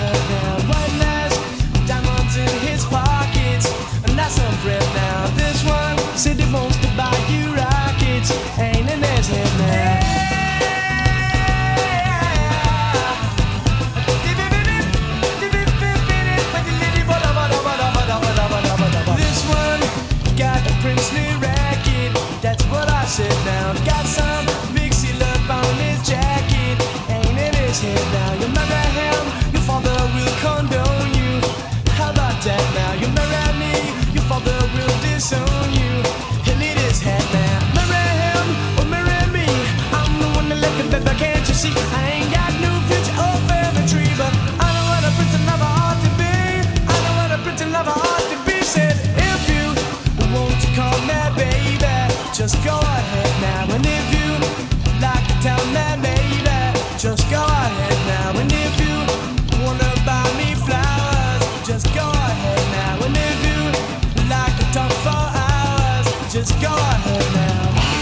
ahead now. One last diamonds in his pockets, and that's some bread now. This one said he wants to buy you rockets, ain't in his head now. This one got a princely racket, that's what I said now. Got some mixy love on his jacket, ain't in his head now. You marry him, your father will condone you. How about that now? You marry me, your father will disown you. He'll eat his head now. Marry him or marry me, I'm the one that left it, baby, can't you see? I ain't got no future or family tree, but I know what a pretty lover ought to be. I know what a pretty lover ought to be. Said if you want to call me baby, just go ahead now. And if you like to tell me baby, just go ahead now. And if you wanna buy me flowers, just go ahead now. And if you like to talk for hours, just go ahead now.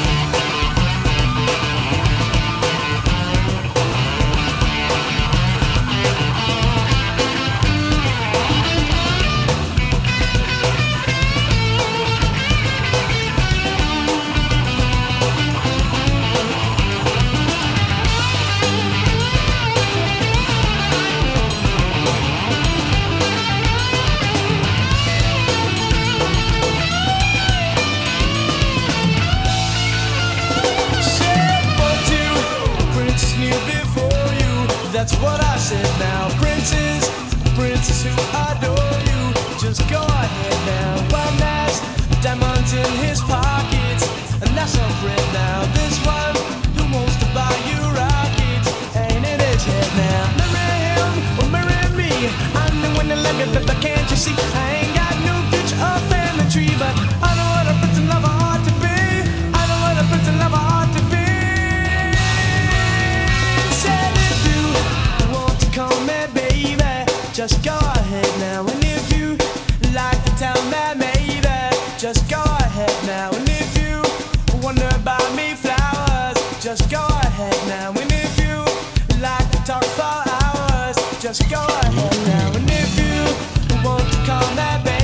That's what I said now. Princes, princess who adore you, just go ahead now. One last diamonds in his pockets, and that's some bread now. This one who wants to buy you rockets, ain't in his head now. Marry him or marry me, I'm the one that love you, but can't you see? I ain't got no future or family tree, but I know what a pretty lover ought to be. I know what a pretty lover ought to be. Call me baby, just go ahead now. And if you like to tell me maybe, just go ahead now. And if you wanna buy me flowers, just go ahead now. And if you like to talk for hours, just go ahead now. And if you want to call me baby,